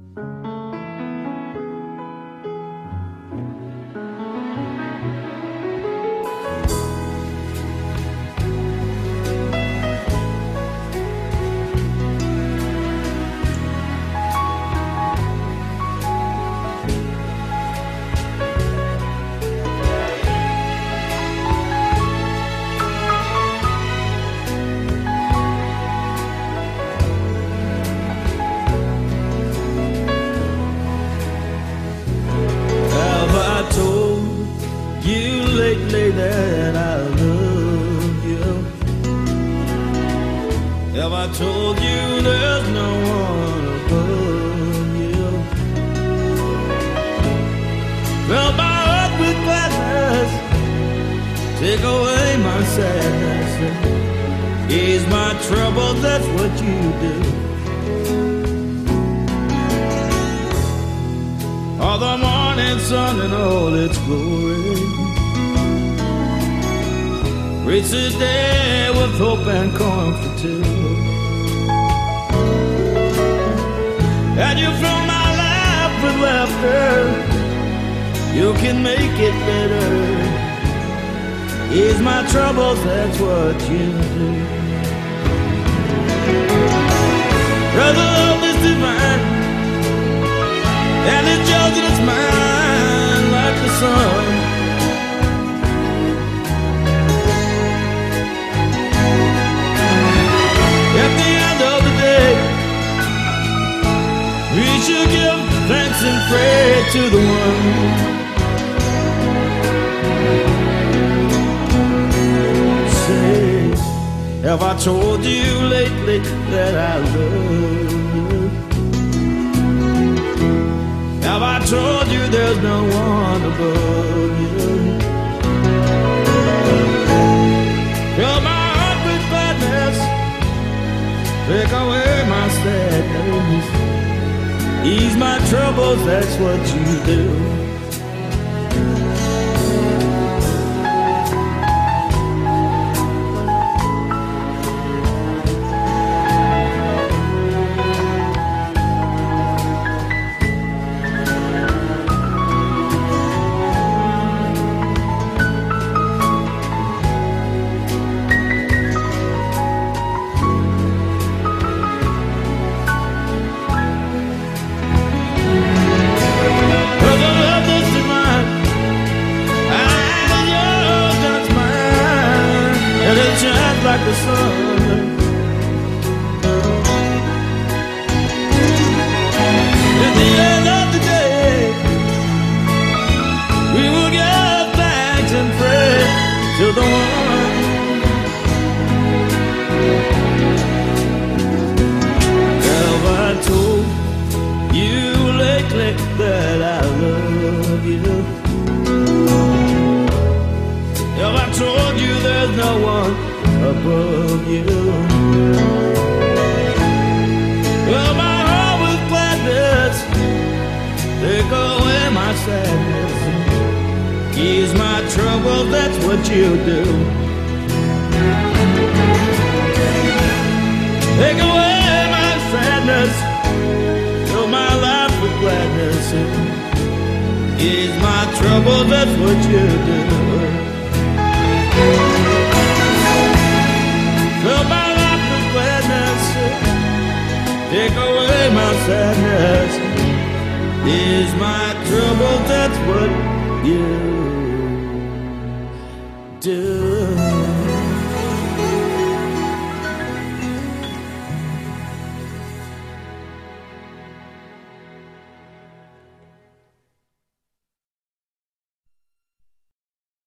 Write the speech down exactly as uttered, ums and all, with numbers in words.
Lately that I love you? Have I told you there's no one above you? Fill my heart with gladness, take away my sadness, ease my trouble, that's what you do. All the morning sun and all its glory, reach the day with hope and comfort too. And you fill my life with laughter, you can make it better. Ease my troubles, that's what you do. Brother, love is divine, and it's yours and it's mine like the sun. At the end of the day, we should give thanks and pray to the one. Say, have I told you lately that I love you? Have I told you there's no one above you? Fill my heart with gladness, take away my sadness, ease my troubles, that's what you do. Shines like the sun. At the end of the day, we will give thanks and pray to the one. Have I told you lately that I love you? Have I told you there's no one above you? Fill my heart with gladness, take away my sadness, ease my trouble, that's what you do. Take away my sadness, fill my life with gladness, ease my trouble, that's what you do. Fill my life with gladness, take away my sadness, ease my trouble, that's what you do.